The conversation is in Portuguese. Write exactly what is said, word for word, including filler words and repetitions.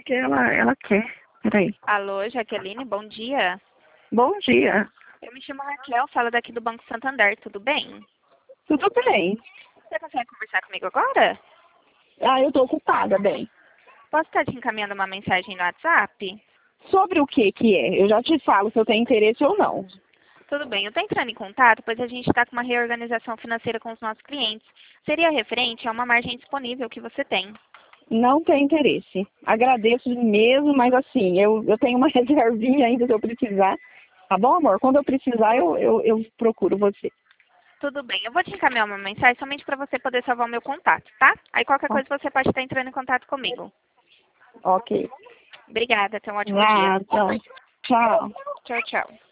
que ela, ela quer. Peraí. Alô, Jaqueline, bom dia. Bom dia. Eu me chamo Raquel, falo daqui do Banco Santander, tudo bem? Tudo bem? Você consegue conversar comigo agora? Ah, eu tô ocupada, bem. Posso estar te encaminhando uma mensagem no WhatsApp? Sobre o que que é? Eu já te falo se eu tenho interesse ou não. Tudo bem, eu estou entrando em contato, pois a gente está com uma reorganização financeira com os nossos clientes. Seria referente a uma margem disponível que você tem. Não tem interesse. Agradeço mesmo, mas assim, eu, eu tenho uma reservinha ainda se eu precisar. Tá bom, amor? Quando eu precisar, eu, eu, eu procuro você. Tudo bem, eu vou te encaminhar uma mensagem somente para você poder salvar o meu contato, tá? Aí qualquer coisa você pode estar entrando em contato comigo. Ok. Obrigada, tenha um ótimo dia. Nada. Tchau. Tchau, tchau.